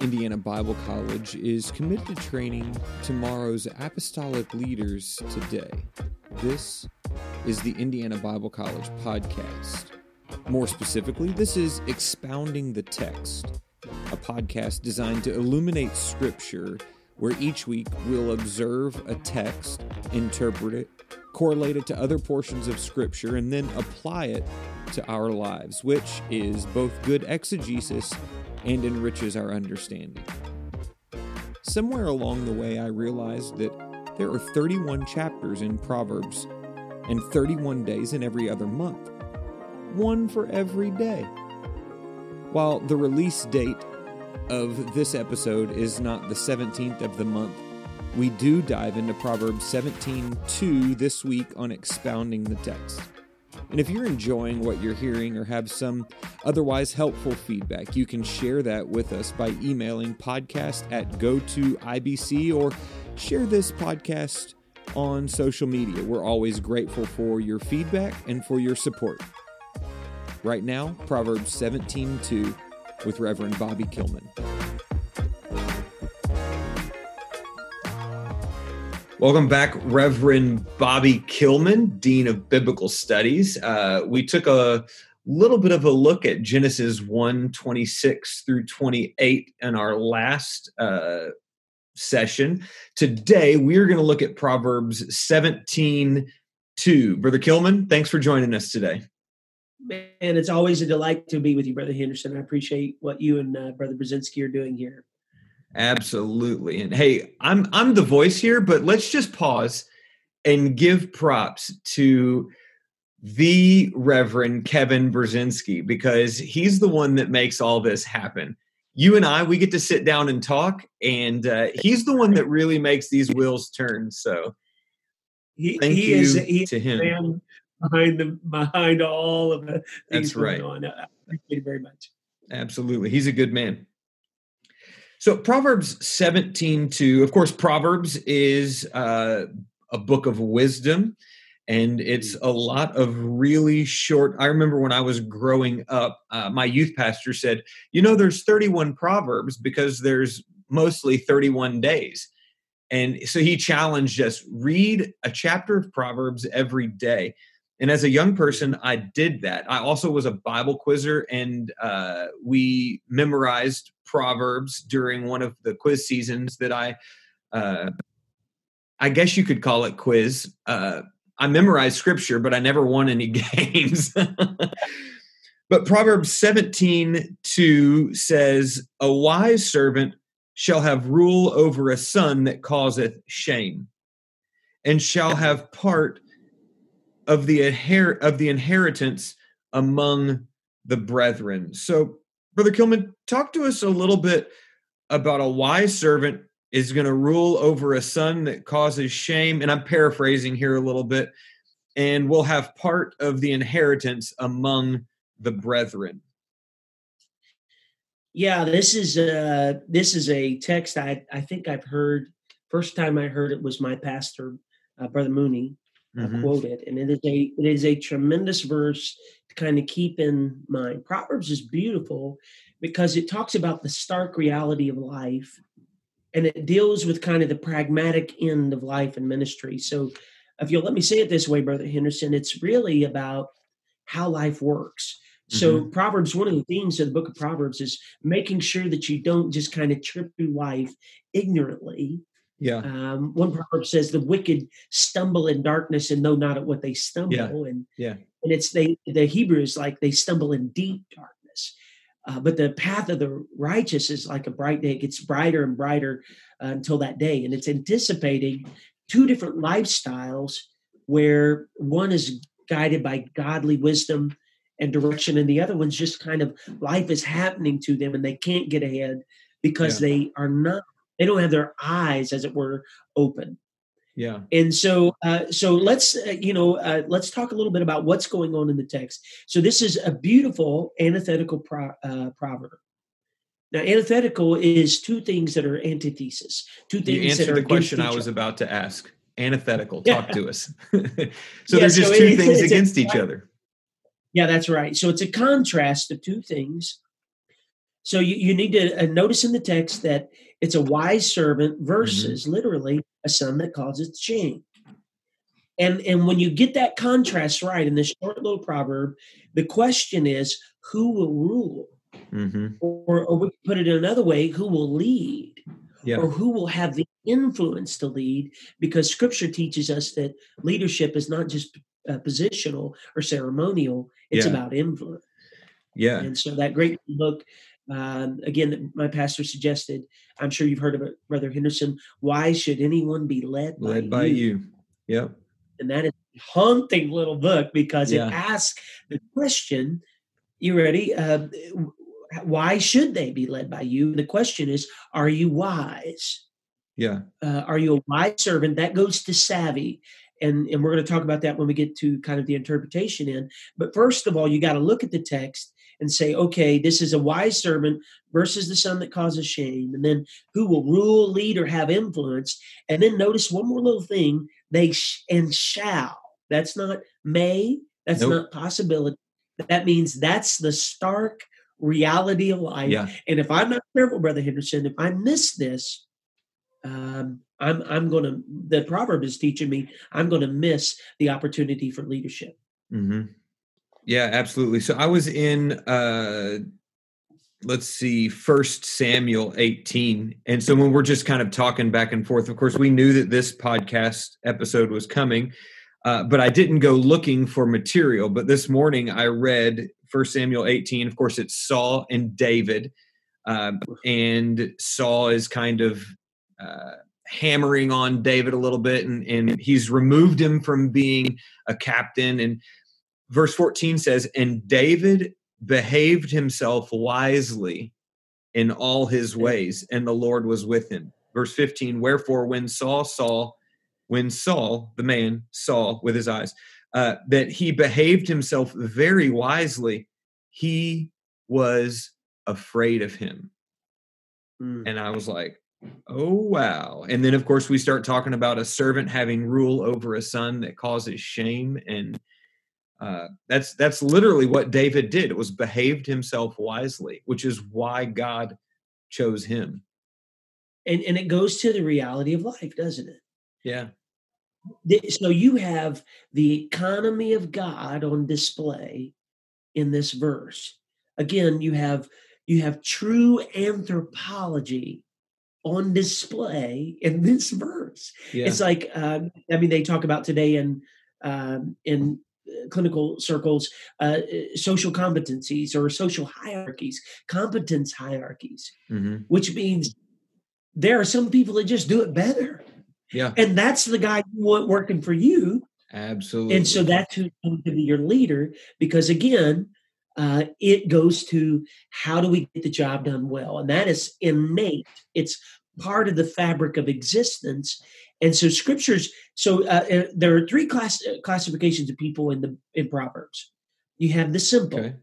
Indiana Bible College is committed to training tomorrow's apostolic leaders today. This is the Indiana Bible College podcast. More specifically, this is Expounding the Text, a podcast designed to illuminate Scripture, where each week we'll observe a text, interpret it, correlate it to other portions of Scripture, and then apply it to our lives, which is both good exegesis and enriches our understanding. Somewhere along the way, I realized that there are 31 chapters in Proverbs and 31 days in every other month, one for every day. While the release date of this episode is not the 17th of the month, we do dive into Proverbs 17:2 this week on Expounding the Text. And if you're enjoying what you're hearing or have some otherwise helpful feedback, you can share that with us by emailing podcast@go2ibc or share this podcast on social media. We're always grateful for your feedback and for your support. Right now, Proverbs 17:2 with Reverend Bobby Kilman. Welcome back, Reverend Bobby Kilman, Dean of Biblical Studies. We took a little bit of a look at Genesis 1:26 through 28 in our last session. Today, we're going to look at Proverbs 17:2. Brother Kilman, thanks for joining us today. Man, it's always a delight to be with you, Brother Henderson. I appreciate what you and Brother Brzezinski are doing here. Absolutely. And hey, I'm the voice here, but let's just pause and give props to the Reverend Kevin Brzezinski, because he's the one that makes all this happen. You and I, we get to sit down and talk, and he's the one that really makes these wheels turn. So thank you to him. Behind all of the things going on. I appreciate it very much. Absolutely. He's a good man. So Proverbs 17:2, of course, Proverbs is a book of wisdom, and it's a lot of really short. I remember when I was growing up, my youth pastor said, there's 31 Proverbs because there's mostly 31 days. And so he challenged us, read a chapter of Proverbs every day. And as a young person, I did that. I also was a Bible quizzer, and we memorized Proverbs during one of the quiz seasons that I guess you could call it quiz. I memorized Scripture, but I never won any games. But Proverbs 17:2 says, "A wise servant shall have rule over a son that causeth shame, and shall have part of the inheritance among the brethren." So, Brother Kilman, talk to us a little bit about a wise servant is going to rule over a son that causes shame. And I'm paraphrasing here a little bit, and will have part of the inheritance among the brethren. Yeah, this is a text I think I've heard. First time I heard it was my pastor, Brother Mooney. Quoted, and it is a tremendous verse to kind of keep in mind. Proverbs is beautiful because it talks about the stark reality of life, and it deals with kind of the pragmatic end of life and ministry. So if you'll let me say it this way, Brother Henderson, it's really about how life works. So Proverbs, one of the themes of the book of Proverbs is making sure that you don't just kind of trip through life ignorantly. Yeah. One proverb says the wicked stumble in darkness and know not at what they stumble. And it's the Hebrew is like they stumble in deep darkness. But the path of the righteous is like a bright day. It gets brighter and brighter until that day. And it's anticipating two different lifestyles where one is guided by godly wisdom and direction, and the other one's just kind of life is happening to them and they can't get ahead because they don't have their eyes, as it were, open. Yeah. And so let's talk a little bit about what's going on in the text. So this is a beautiful antithetical proverb. Now, antithetical is two things that are antithesis. Two things you answered that are the question I was about to ask. Antithetical. Talk to us. So there's just two things against each other. Yeah, that's right. So it's a contrast of two things. So you need to notice in the text that it's a wise servant versus literally a son that causes shame. And when you get that contrast right in this short little proverb, the question is, who will rule? Or we can put it in another way, who will lead? Or who will have the influence to lead? Because Scripture teaches us that leadership is not just positional or ceremonial, it's about influence. Yeah. And so that great book, again, that my pastor suggested, I'm sure you've heard of it, Brother Henderson, Why Should Anyone Be Led by You? Yep. And that is a haunting little book because it asks the question, you ready? Why should they be led by you? The question is, are you wise? Yeah. Are you a wise servant? That goes to savvy. And we're going to talk about that when we get to kind of the interpretation in. But first of all, you got to look at the text and say, okay, this is a wise servant versus the son that causes shame. And then who will rule, lead, or have influence. And then notice one more little thing, they shall. That's not may. That's not possibility. That means that's the stark reality of life. Yeah. And if I'm not careful, Brother Henderson, if I miss this, I'm going to, the proverb is teaching me, I'm going to miss the opportunity for leadership. Yeah, absolutely. So I was in, let's see, 1 Samuel 18. And so when we're just kind of talking back and forth, of course, we knew that this podcast episode was coming, but I didn't go looking for material. But this morning I read 1 Samuel 18. Of course, it's Saul and David. And Saul is kind of hammering on David a little bit, and he's removed him from being a captain. And verse 14 says, and David behaved himself wisely in all his ways, and the Lord was with him. Verse 15, wherefore when Saul, the man saw with his eyes, that he behaved himself very wisely, he was afraid of him. And I was like, oh, wow. And then, of course, we start talking about a servant having rule over a son that causes shame. And that's literally what David did. It was behaved himself wisely, which is why God chose him. And it goes to the reality of life, doesn't it? Yeah. So you have the economy of God on display in this verse. Again, you have true anthropology on display in this verse. Yeah. It's like, they talk about today in clinical circles, social competencies or social hierarchies, competence hierarchies, which means there are some people that just do it better. Yeah. And that's the guy you want working for you. Absolutely. And so that's who's going to be your leader, because again, it goes to how do we get the job done well? And that is innate. It's part of the fabric of existence. And so there are three classifications of people in Proverbs. You have the simple. Okay.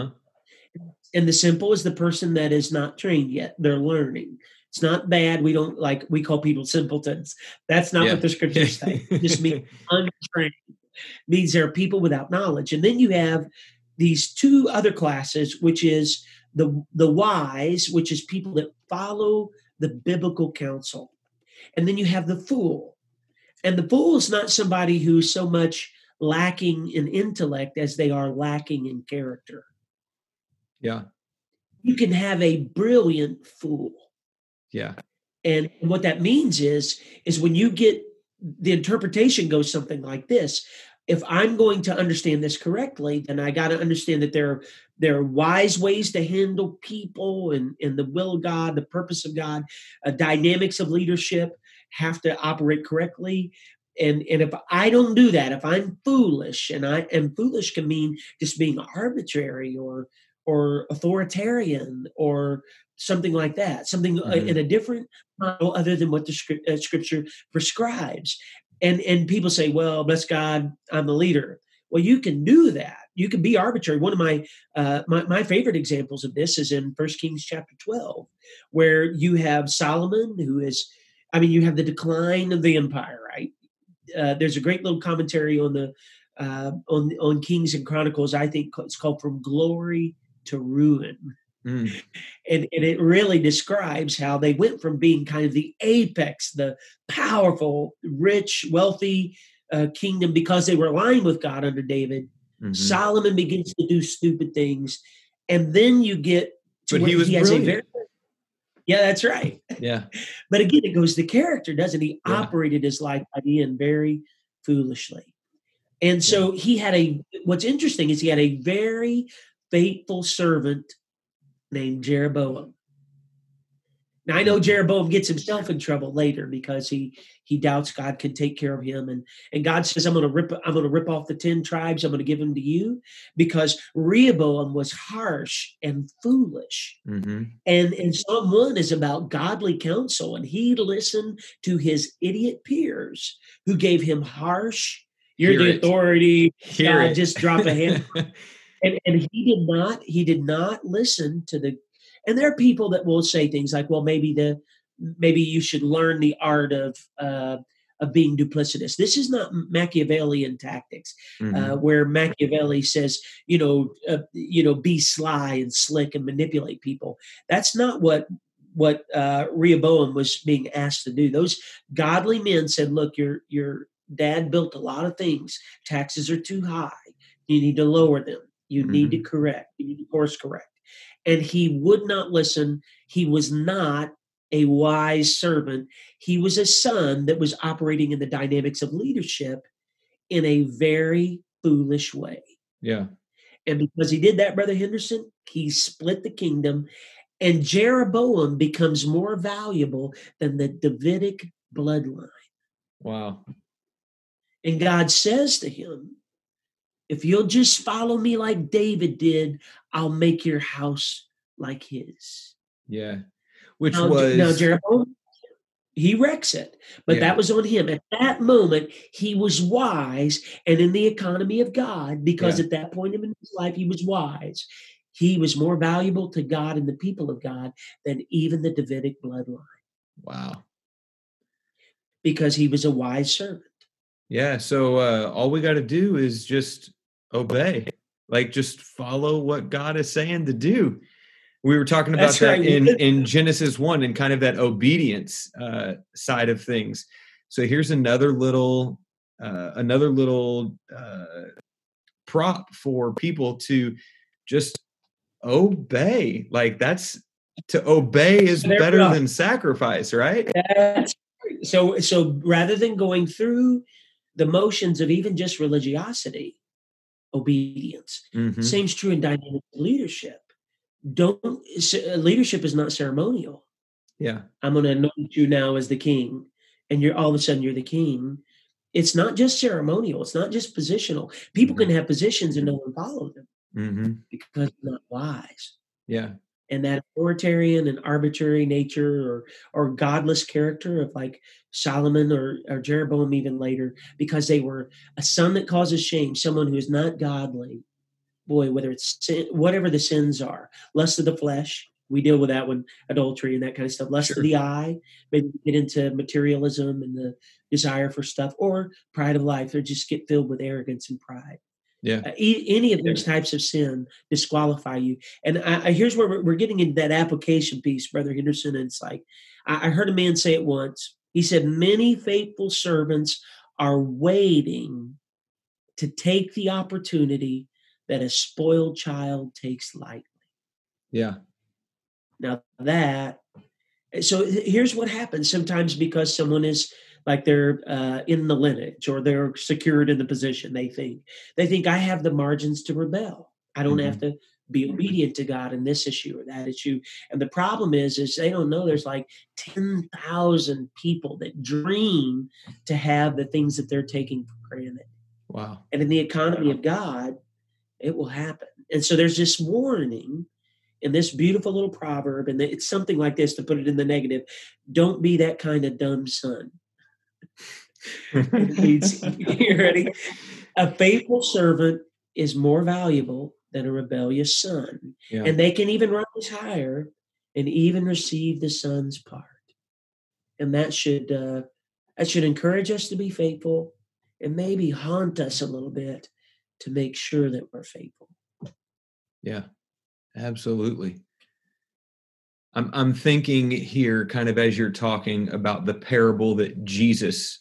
And the simple is the person that is not trained yet. They're learning. It's not bad. We call people simpletons. That's not what the scriptures say. It just means untrained. It means there are people without knowledge. And then you have these two other classes, which is the wise, which is people that follow the biblical counsel. And then you have the fool. And the fool is not somebody who's so much lacking in intellect as they are lacking in character. Yeah. You can have a brilliant fool. Yeah. And what that means is when you get the interpretation goes something like this. If I'm going to understand this correctly, then I got to understand that there are wise ways to handle people and the will of God, the purpose of God, dynamics of leadership have to operate correctly. And if I don't do that, if I'm foolish, and foolish can mean just being arbitrary or authoritarian or something like that, something in a different model other than what the scripture prescribes. And people say, well, bless God, I'm a leader. Well, you can do that. You can be arbitrary. One of my favorite examples of this is in 1 Kings chapter 12, where you have Solomon, you have the decline of the empire, right? There's a great little commentary on on Kings and Chronicles. I think it's called From Glory to Ruin. And it really describes how they went from being kind of the apex, the powerful, rich, wealthy kingdom because they were aligned with God under David. Solomon begins to do stupid things. And then you get to where he has brilliant. Yeah, that's right. Yeah. But again, it goes to character, doesn't he? Yeah. Operated his life by the end very foolishly. And so what's interesting is he had a very faithful servant named Jeroboam. Now, I know Jeroboam gets himself in trouble later because he doubts God can take care of him. And God says, I'm going to rip off the 10 tribes. I'm going to give them to you, because Rehoboam was harsh and foolish. And Psalm 1 is about godly counsel. And he listened to his idiot peers who gave him harsh, you're the authority, just drop a hand. And he did not listen to the. And there are people that will say things like, well, maybe you should learn the art of being duplicitous. This is not Machiavellian tactics, where Machiavelli says, be sly and slick and manipulate people. That's not what Rehoboam was being asked to do. Those godly men said, look, your dad built a lot of things. Taxes are too high. You need to lower them. You need to correct. You need to course correct. And he would not listen. He was not a wise servant. He was a son that was operating in the dynamics of leadership in a very foolish way. Yeah. And because he did that, Brother Henderson, he split the kingdom, and Jeroboam becomes more valuable than the Davidic bloodline. Wow. And God says to him, if you'll just follow me like David did, I'll make your house like his. Yeah. Now Jeroboam, he wrecks it, but that was on him. At that moment, he was wise and in the economy of God, because at that point in his life, he was wise. He was more valuable to God and the people of God than even the Davidic bloodline. Wow. Because he was a wise servant. Yeah. So all we got to do is just obey, like just follow what God is saying to do. We were talking about that in Genesis 1 and kind of that obedience side of things. So here's another little prop for people to just obey. Like to obey is better than sacrifice, right? So rather than going through the motions of even just religiosity, obedience. Same is true in dynamic leadership. Leadership is not ceremonial. Yeah. I'm going to anoint you now as the king, and all of a sudden you're the king. It's not just ceremonial. It's not just positional. People can have positions and no one follow them because they're not wise. Yeah. And that authoritarian and arbitrary nature or godless character of like Solomon or Jeroboam even later, because they were a son that causes shame, someone who is not godly. Boy, whether it's sin, whatever the sins are, lust of the flesh, we deal with that one, adultery and that kind of stuff. Lust of the eye, maybe get into materialism and the desire for stuff, or pride of life, or just get filled with arrogance and pride. Yeah. Any of those types of sin disqualify you. And here's where we're getting into that application piece, Brother Henderson. And it's like, I heard a man say it once. He said, many faithful servants are waiting to take the opportunity that a spoiled child takes lightly. Yeah. Now so here's what happens sometimes, because someone is like they're in the lineage or they're secured in the position. They think I have the margins to rebel. I don't have to be obedient to God in this issue or that issue. And the problem is they don't know there's like 10,000 people that dream to have the things that they're taking for granted. Wow. And in the economy of God, it will happen. And so there's this warning in this beautiful little proverb, and it's something like this, to put it in the negative: don't be that kind of dumb son. It means, you ready? A faithful servant is more valuable than a rebellious son. Yeah. And they can even rise higher and even receive the son's part. And that should encourage us to be faithful and maybe haunt us a little bit to make sure that we're faithful. Yeah, absolutely. I'm thinking here, kind of as you're talking about the parable that Jesus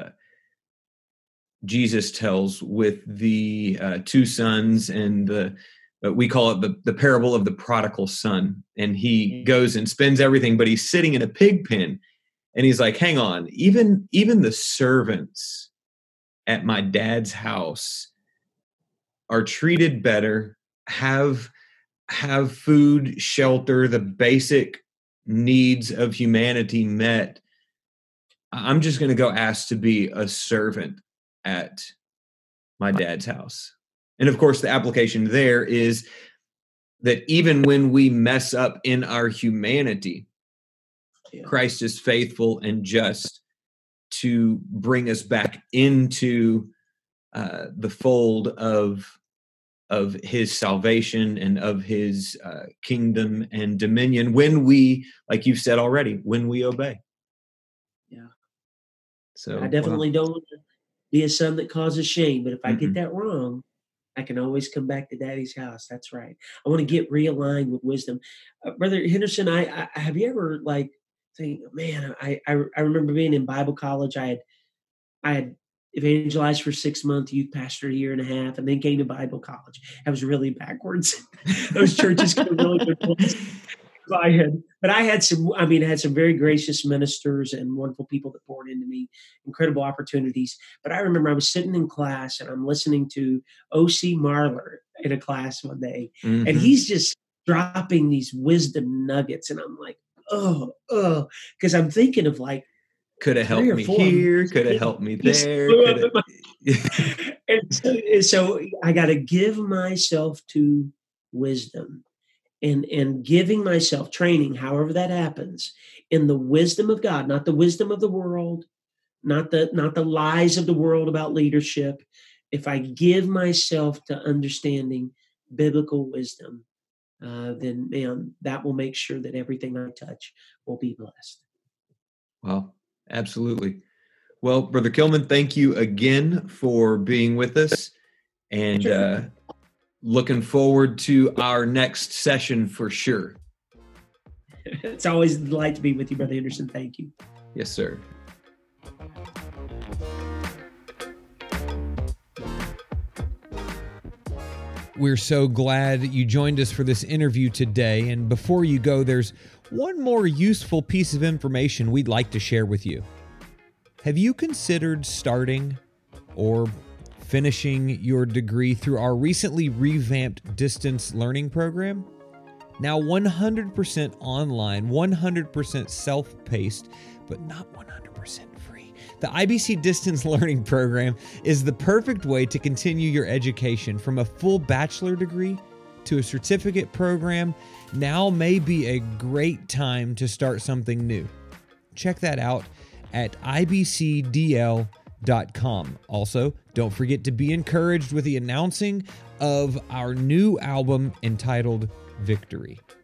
tells with the two sons, and we call it the parable of the prodigal son. And he goes and spends everything, but he's sitting in a pig pen, and he's like, "Hang on, even the servants at my dad's house are treated better, have food, shelter, the basic needs of humanity met. I'm just going to go ask to be a servant at my dad's house." And of course, the application there is that even when we mess up in our humanity, Christ is faithful and just to bring us back into the fold of his salvation and of his kingdom and dominion when we, like you've said already, when we obey. Yeah. So I definitely don't want to be a son that causes shame, but if I get that wrong, I can always come back to Daddy's house. That's right. I want to get realigned with wisdom. Brother Henderson, I have you ever think, man, I remember being in Bible college. I had evangelized for 6 months, youth pastor a year and a half, and then came to Bible college. I was really backwards. Those churches could have really good place. I had some very gracious ministers and wonderful people that poured into me, incredible opportunities. But I remember I was sitting in class and I'm listening to O.C. Marler in a class one day, and he's just dropping these wisdom nuggets. And I'm like, because I'm thinking of could have helped me here, could have helped me there. And so I got to give myself to wisdom. And giving myself training, however that happens, in the wisdom of God, not the wisdom of the world, not the lies of the world about leadership. If I give myself to understanding biblical wisdom, then man, that will make sure that everything I touch will be blessed. Well, absolutely. Well, Brother Kilman, thank you again for being with us, and looking forward to our next session for sure. It's always a delight to be with you, Brother Henderson. Thank you. Yes, sir. We're so glad you joined us for this interview today. And before you go, there's one more useful piece of information we'd like to share with you. Have you considered starting or finishing your degree through our recently revamped distance learning program? Now 100% online, 100% self-paced, but not 100% free. The IBC Distance Learning Program is the perfect way to continue your education from a full bachelor degree to a certificate program. Now may be a great time to start something new. Check that out at ibcdl.com. Also, don't forget to be encouraged with the announcing of our new album entitled Victory.